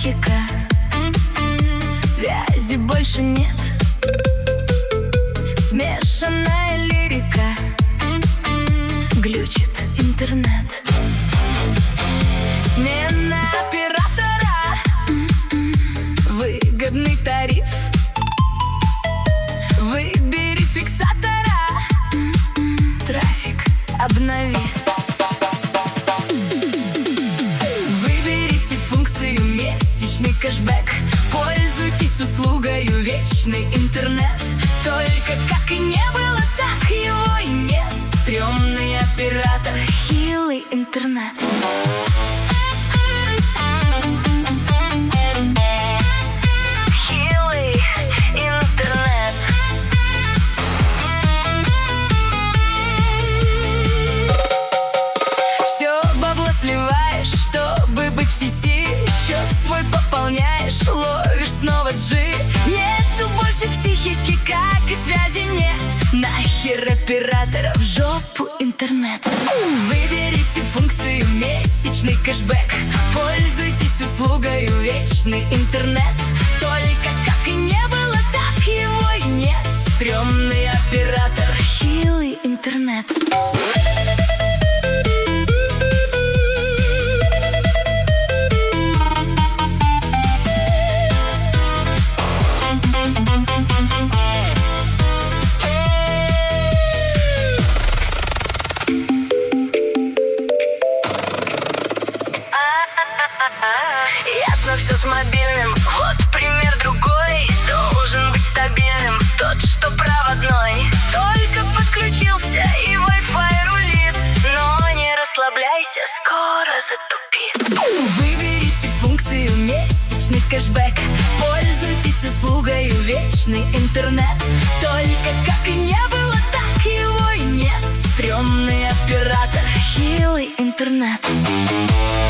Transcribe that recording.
психика. Связи больше нет, смешанная лирика. Глючит интернет. Смена оператора, выгодный тариф. Выбери фиксатора, трафик обнови. Выберите функцию месячный кэшбэк. Пользуйтесь услугою вечный интернет. Только как и не было, так его и нет. Стрёмный оператор, хилый интернет. Хилый интернет. Все бабло сливаешь, чтобы быть в сети. Счет свой пополняешь, ловишь снова G. Нету больше психики, как и связи нет. Нахер оператора, в жопу интернет. Выберите функцию месячный кэшбэк. Пользуйтесь услугою вечный интернет. Только как и не было, так его и нет. Стрёмный оператор, хилый интернет. Ясно все с мобильным, вот пример другой. Должен быть стабильным тот, что проводной. Только подключился и Wi-Fi рулит. Но не расслабляйся, скоро затупит. Выберите функцию месячный кэшбэк. Пользуйтесь услугою вечный интернет. Только как и не было, так его и нет. Стрёмный оператор, хилый интернет.